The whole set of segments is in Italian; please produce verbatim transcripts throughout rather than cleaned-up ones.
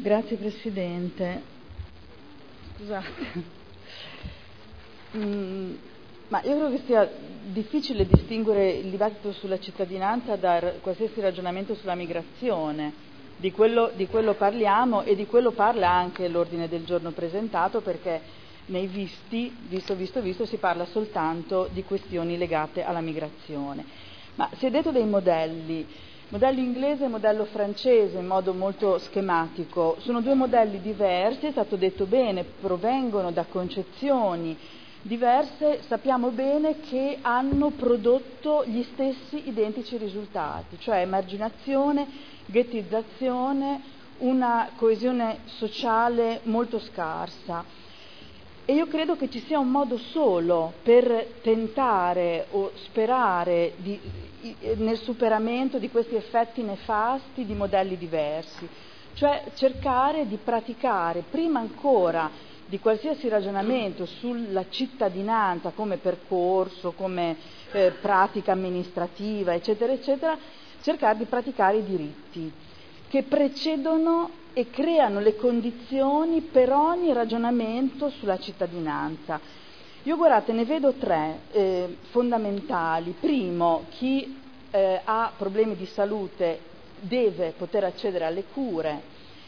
Grazie Presidente. Scusate. Mm, ma io credo che sia difficile distinguere il dibattito sulla cittadinanza da qualsiasi ragionamento sulla migrazione. Di quello, di quello parliamo e di quello parla anche l'ordine del giorno presentato, perché nei visti, visto, visto, visto, si parla soltanto di questioni legate alla migrazione. Ma si è detto dei modelli. Modello inglese e modello francese, in modo molto schematico, sono due modelli diversi, è stato detto bene, provengono da concezioni diverse, sappiamo bene che hanno prodotto gli stessi identici risultati, cioè emarginazione, ghettizzazione, una coesione sociale molto scarsa. E io credo che ci sia un modo solo per tentare o sperare di, nel superamento di questi effetti nefasti di modelli diversi, cioè cercare di praticare prima ancora di qualsiasi ragionamento sulla cittadinanza come percorso, come eh, pratica amministrativa, eccetera, eccetera, cercare di praticare i diritti che precedono e creano le condizioni per ogni ragionamento sulla cittadinanza. Io guardate, ne vedo tre eh, fondamentali. Primo, chi eh, ha problemi di salute deve poter accedere alle cure,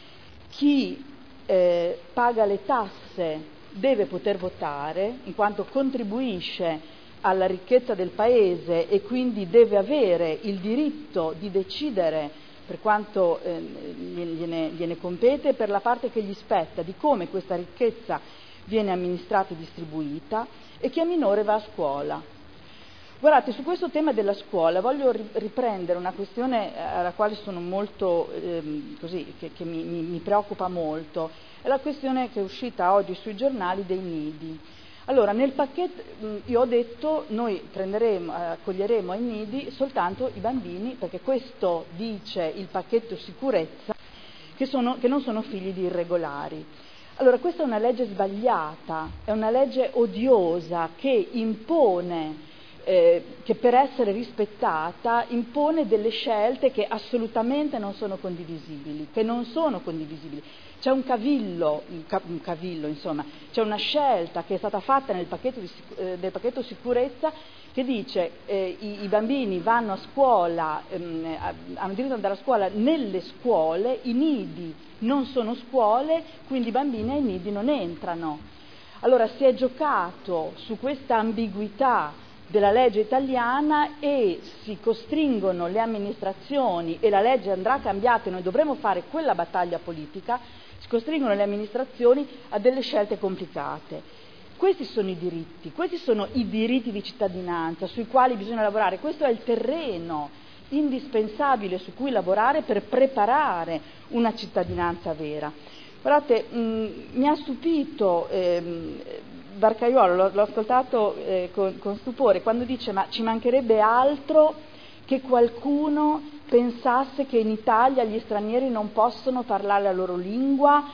chi eh, paga le tasse deve poter votare, in quanto contribuisce alla ricchezza del Paese e quindi deve avere il diritto di decidere per quanto eh, gliene, gliene compete, per la parte che gli spetta, di come questa ricchezza viene amministrata e distribuita, e chi è minore va a scuola. Guardate, su questo tema della scuola voglio riprendere una questione alla quale sono molto, ehm, così, che, che mi, mi, mi preoccupa molto, è la questione che è uscita oggi sui giornali dei nidi. Allora, nel pacchetto, io ho detto, noi prenderemo, accoglieremo ai nidi soltanto i bambini, perché questo dice il pacchetto sicurezza, che, sono, che non sono figli di irregolari. Allora, questa è una legge sbagliata, è una legge odiosa che impone, eh, che per essere rispettata, impone delle scelte che assolutamente non sono condivisibili, che non sono condivisibili. C'è un cavillo, un cavillo, insomma, c'è una scelta che è stata fatta nel pacchetto, di, eh, del pacchetto sicurezza che dice eh, i, i bambini vanno a scuola, ehm, hanno diritto ad andare a scuola nelle scuole, i nidi non sono scuole, quindi i bambini ai nidi non entrano. Allora si è giocato su questa ambiguità della legge italiana e si costringono le amministrazioni, e la legge andrà cambiata e noi dovremo fare quella battaglia politica, si costringono le amministrazioni a delle scelte complicate. Questi sono i diritti, questi sono i diritti di cittadinanza sui quali bisogna lavorare, questo è il terreno indispensabile su cui lavorare per preparare una cittadinanza vera. Guardate, mh, mi ha stupito ehm, Barcaiuolo, l'ho, l'ho ascoltato eh, con, con stupore, quando dice ma ci mancherebbe altro che qualcuno pensasse che in Italia gli stranieri non possono parlare la loro lingua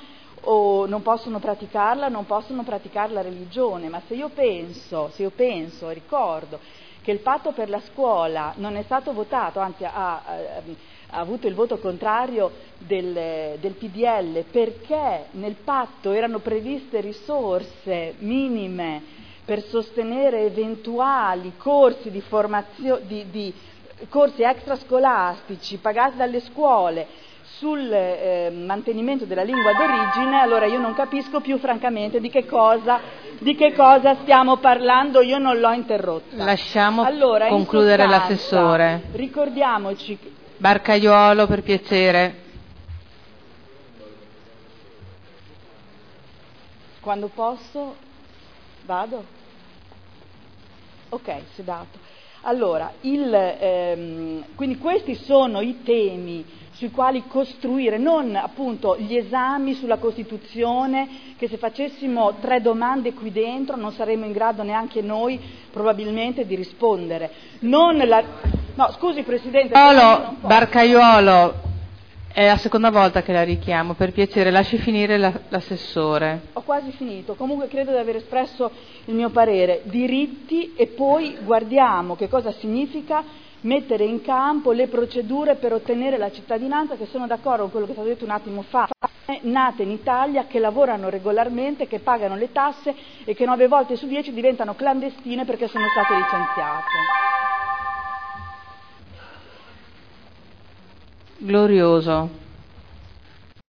o non possono praticarla, non possono praticare la religione. Ma se io penso, se io penso e ricordo che il patto per la scuola non è stato votato, anzi ha, ha, ha avuto il voto contrario del, del P D L, perché nel patto erano previste risorse minime per sostenere eventuali corsi di formazione, di, di corsi extrascolastici pagati dalle scuole sul eh, mantenimento della lingua d'origine, allora io non capisco più francamente di che cosa, di che cosa stiamo parlando, io non l'ho interrotta. Lasciamo allora, concludere sostanza, l'assessore. Ricordiamoci. Barcaiuolo, per piacere. Quando posso, vado? Ok, sedato. Allora, il, ehm, quindi questi sono i temi sui quali costruire, non appunto gli esami sulla Costituzione, che se facessimo tre domande qui dentro non saremmo in grado neanche noi probabilmente di rispondere. Non la... No, scusi Presidente. Barcaiuolo, Barcaiuolo, è la seconda volta che la richiamo, per piacere lasci finire la, l'assessore. Ho quasi finito, comunque credo di aver espresso il mio parere. Diritti, e poi guardiamo che cosa significa mettere in campo le procedure per ottenere la cittadinanza, che sono d'accordo con quello che è stato detto un attimo fa. nate in Italia, che lavorano regolarmente, che pagano le tasse e che nove volte su dieci diventano clandestine perché sono state licenziate. Glorioso.